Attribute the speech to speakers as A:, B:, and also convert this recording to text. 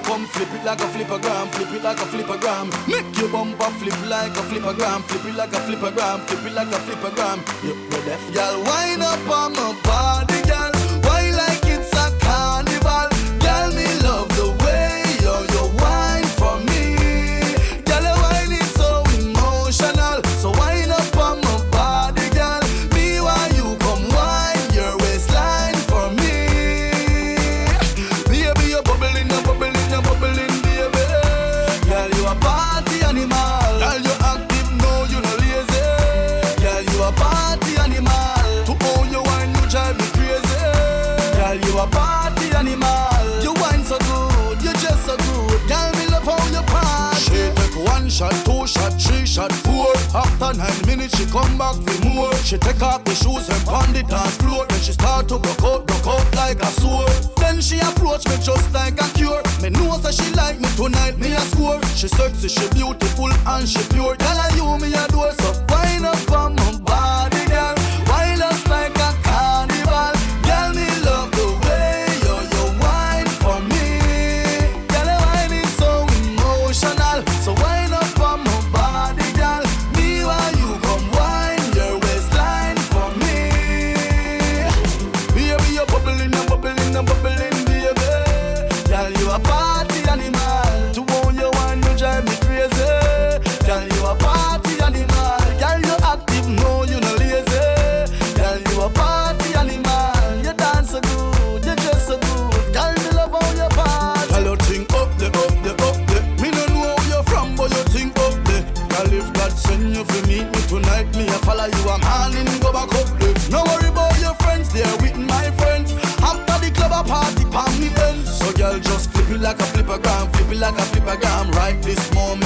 A: come flip it like a flippergram, flip it like a flippergram. Make your bumper flip like a flippergram, flip it like a flippergram, flip it like a flippergram. You deaf, y'all wind up on my body, girl. Why like it's a carnival? Girl, me love the way you wine for me. Girl, your wine is so emotional. So wind up on my body, girl. Me while you come wine your waistline for me. Baby, you're bubbling, you're bubbling, you're bubbling, baby. Girl, you a party animal. Girl, you active, no, you no lazy. Girl, you a party animal. To own your wine, you drive me crazy. Girl, you a party animal. You wine so good, you just so good. Girl, me love how you party. She take 1 shot, 2 shot, 3 shot, 4. After 9 minutes, she come back for more. She take off the shoes and pound the dance floor. Then she start to broke out like a sword. Then she approach me just like a cure. Me know that she like me tonight, me a score. She sexy, she beautiful and she pure. Girl, I you me a door, so wind up on my body, girl. Wind us like a carnival. Girl, me love the way you wine for me. Girl, your wine is so emotional. So wind up on my body, girl. Me while you come wine your waistline for me. Baby, you're bubbling, you're bubbling, you're bubbling, baby. Girl, you a party animal. To own your wine, you drive me crazy. Girl, you a party animal. Girl, you active, no, you no lazy. Girl, you a party animal. You dance so good, you dress so good. Girl, me love how you party. Girl, you think up there, up there, up there. Me no know where you're from, but you think up there. Girl, if God send you to meet me tonight, me a follow you, I'm handing go back up there. No worry about your friends, they're with my friends. After the club, a party, palm me ends. So girl, just flip it like a flippergram, flip it like a flippergram. Right this moment.